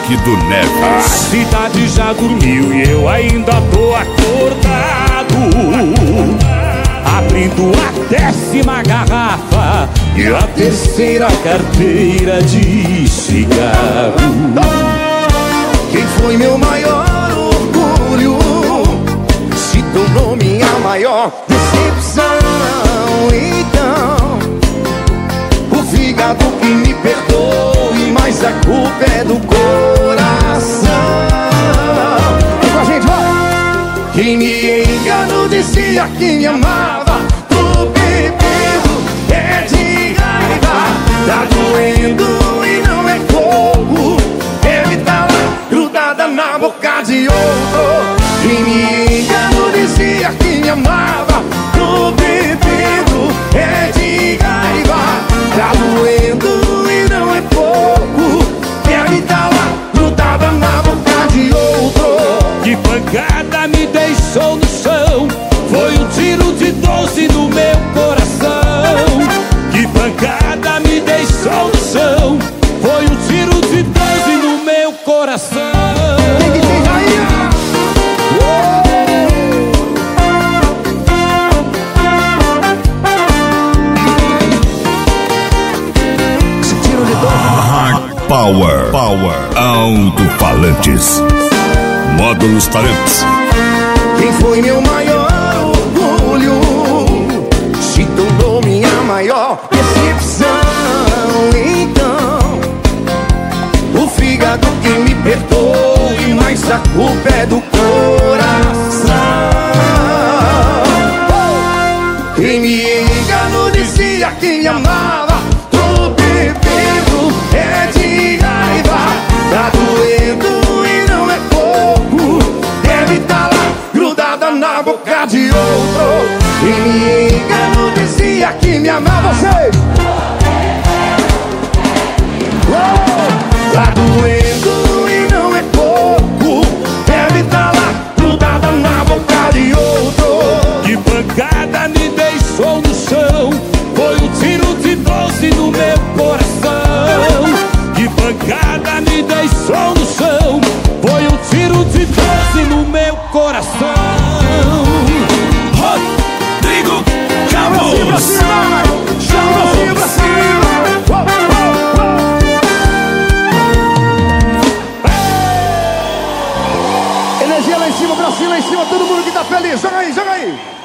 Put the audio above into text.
Rock do Neves. A cidade já dormiu e eu ainda tô acordado, abrindo a 10ª garrafa e a 3ª carteira de cigarro. Quem foi meu maior orgulho se tornou minha maior decepção. Então, o fígado que me perdoe, mas a culpa é do coração. Vem com a gente, vai! Quem me enganou dizia que me amava. Tô bebendo, é de raiva. Tá doendo e não é pouco. Ele tá lá, grudada na boca de outro. Quem me enganou dizia que me amava. Tô bebendo, é de raiva. Tá doendo e não é pouco. Ele tá lá, grudada na boca de outro. Que pancada me deixou no chão, foi um tiro de 12 no meu coração. Que pancada me deixou no chão, foi um tiro de 12 no meu coração. Tem que ter aí, esse tiro de 12. Power Alto-Falantes, Módulos Talentos. Quem foi meu maior orgulho se tornou minha maior decepção. Então, o fígado que me perdoe, mas a culpa é do coração. Quem me enganou dizia que me amava. Tô bebendo, é de raiva. Tá doendo e não é pouco. Deve tá lá, grudada na boca de outro. Quem me enganou dizia que me amava. Você! Tá doendo e não é pouco. Deve tá lá, grudada na boca de outro. Que pancada me deixou no chão, foi um tiro de 12 no meu coração. Que pancada me deixou no chão, foi um tiro de 12 no meu coração. Rodrigo Pra cima, chama pra cima. Energia lá em cima, pra cima, todo mundo que tá feliz. Joga aí, joga aí.